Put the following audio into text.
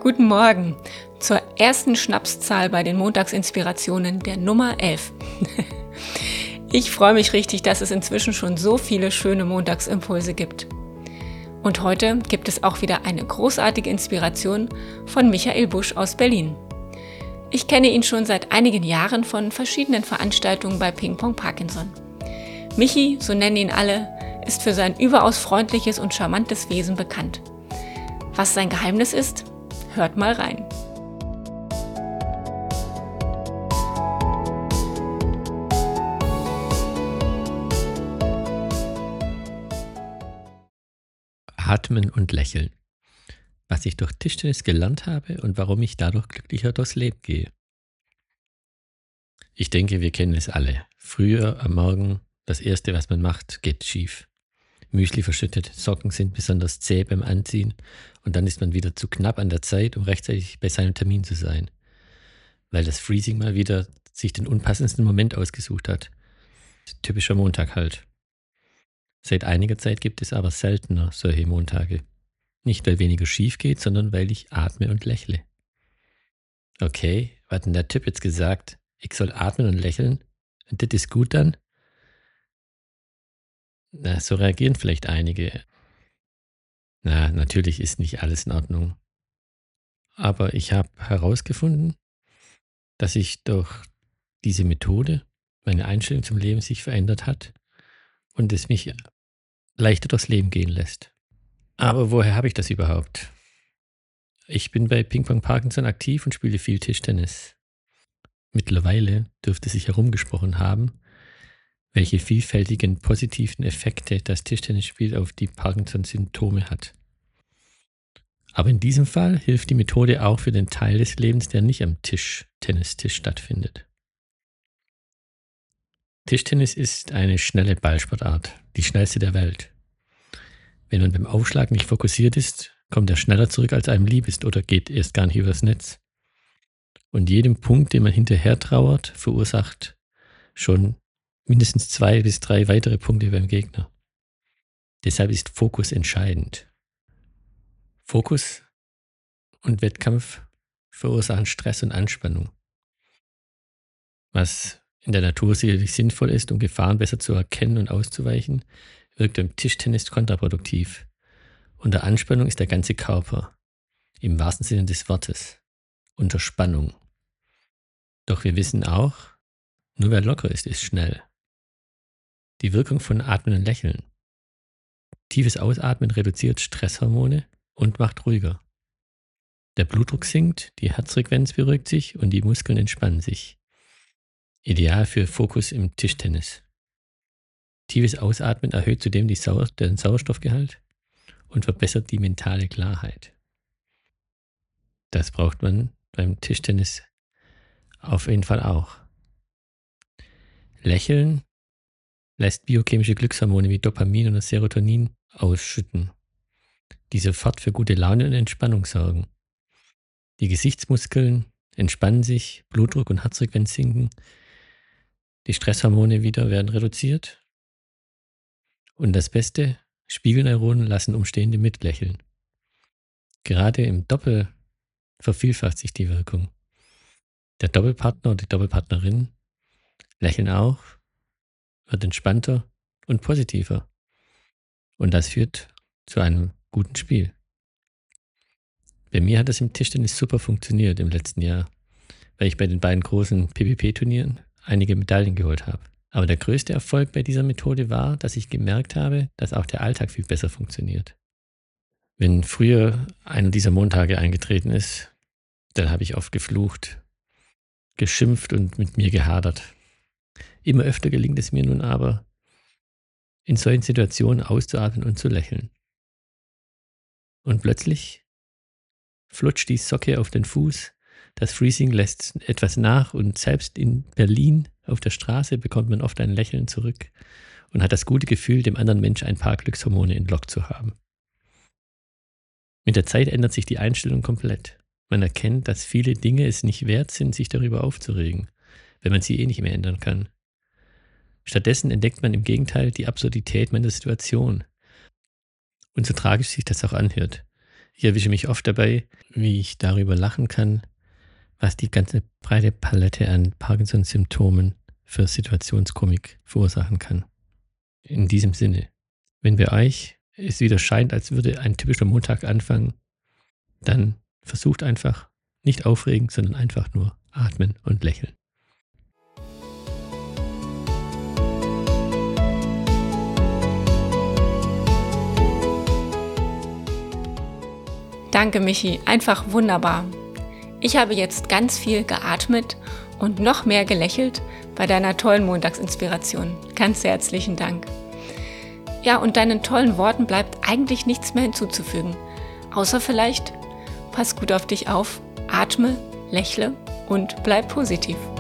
Guten Morgen zur ersten Schnapszahl bei den Montagsinspirationen, der Nummer 11. Ich freue mich richtig, dass es inzwischen schon so viele schöne Montagsimpulse gibt. Und heute gibt es auch wieder eine großartige Inspiration von Michael Busch aus Berlin. Ich kenne ihn schon seit einigen Jahren von verschiedenen Veranstaltungen bei Ping Pong Parkinson. Michi, so nennen ihn alle, ist für sein überaus freundliches und charmantes Wesen bekannt. Was sein Geheimnis ist? Hört mal rein. Atmen und Lächeln. Was ich durch Tischtennis gelernt habe und warum ich dadurch glücklicher durchs Leben gehe. Ich denke, wir kennen es alle. Früher am Morgen, das Erste, was man macht, geht schief. Müsli verschüttet, Socken sind besonders zäh beim Anziehen und dann ist man wieder zu knapp an der Zeit, um rechtzeitig bei seinem Termin zu sein. Weil das Freezing mal wieder sich den unpassendsten Moment ausgesucht hat. Typischer Montag halt. Seit einiger Zeit gibt es aber seltener solche Montage. Nicht, weil weniger schief geht, sondern weil ich atme und lächle. Okay, was hat denn der Typ jetzt gesagt? Ich soll atmen und lächeln? Und das ist gut dann? Na, so reagieren vielleicht einige. Na, natürlich ist nicht alles in Ordnung. Aber ich habe herausgefunden, dass sich durch diese Methode meine Einstellung zum Leben sich verändert hat und es mich leichter durchs Leben gehen lässt. Aber woher habe ich das überhaupt? Ich bin bei Ping Pong Parkinson aktiv und spiele viel Tischtennis. Mittlerweile dürfte sich herumgesprochen haben, welche vielfältigen positiven Effekte das Tischtennisspiel auf die Parkinson-Symptome hat. Aber in diesem Fall hilft die Methode auch für den Teil des Lebens, der nicht am Tennistisch stattfindet. Tischtennis ist eine schnelle Ballsportart, die schnellste der Welt. Wenn man beim Aufschlag nicht fokussiert ist, kommt er schneller zurück, als einem lieb ist oder geht erst gar nicht übers Netz. Und jedem Punkt, den man hinterher trauert, verursacht schon mindestens 2 bis 3 weitere Punkte beim Gegner. Deshalb ist Fokus entscheidend. Fokus und Wettkampf verursachen Stress und Anspannung. Was in der Natur sicherlich sinnvoll ist, um Gefahren besser zu erkennen und auszuweichen, wirkt beim Tischtennis kontraproduktiv. Unter Anspannung ist der ganze Körper, im wahrsten Sinne des Wortes, unter Spannung. Doch wir wissen auch, nur wer locker ist, ist schnell. Die Wirkung von Atmen und Lächeln. Tiefes Ausatmen reduziert Stresshormone und macht ruhiger. Der Blutdruck sinkt, die Herzfrequenz beruhigt sich und die Muskeln entspannen sich. Ideal für Fokus im Tischtennis. Tiefes Ausatmen erhöht zudem den Sauerstoffgehalt und verbessert die mentale Klarheit. Das braucht man beim Tischtennis auf jeden Fall auch. Lächeln lässt biochemische Glückshormone wie Dopamin oder Serotonin ausschütten, die sofort für gute Laune und Entspannung sorgen. Die Gesichtsmuskeln entspannen sich, Blutdruck und Herzfrequenz sinken, die Stresshormone wieder werden reduziert und das Beste, Spiegelneuronen lassen Umstehende mitlächeln. Gerade im Doppel vervielfacht sich die Wirkung. Der Doppelpartner oder die Doppelpartnerin lächeln auch, wird entspannter und positiver. Und das führt zu einem guten Spiel. Bei mir hat das im Tischtennis super funktioniert im letzten Jahr, weil ich bei den beiden großen PPP-Turnieren einige Medaillen geholt habe. Aber der größte Erfolg bei dieser Methode war, dass ich gemerkt habe, dass auch der Alltag viel besser funktioniert. Wenn früher einer dieser Montage eingetreten ist, dann habe ich oft geflucht, geschimpft und mit mir gehadert. Immer öfter gelingt es mir nun aber, in solchen Situationen auszuatmen und zu lächeln. Und plötzlich flutscht die Socke auf den Fuß, das Freezing lässt etwas nach und selbst in Berlin auf der Straße bekommt man oft ein Lächeln zurück und hat das gute Gefühl, dem anderen Mensch ein paar Glückshormone entlockt zu haben. Mit der Zeit ändert sich die Einstellung komplett. Man erkennt, dass viele Dinge es nicht wert sind, sich darüber aufzuregen, wenn man sie eh nicht mehr ändern kann. Stattdessen entdeckt man im Gegenteil die Absurdität meiner Situation. Und so tragisch sich das auch anhört. Ich erwische mich oft dabei, wie ich darüber lachen kann, was die ganze breite Palette an Parkinson-Symptomen für Situationskomik verursachen kann. In diesem Sinne, wenn bei euch es wieder scheint, als würde ein typischer Montag anfangen, dann versucht einfach nicht aufregen, sondern einfach nur atmen und lächeln. Danke, Michi. Einfach wunderbar. Ich habe jetzt ganz viel geatmet und noch mehr gelächelt bei deiner tollen Montagsinspiration. Ganz herzlichen Dank. Ja, und deinen tollen Worten bleibt eigentlich nichts mehr hinzuzufügen. Außer vielleicht, pass gut auf dich auf, atme, lächle und bleib positiv.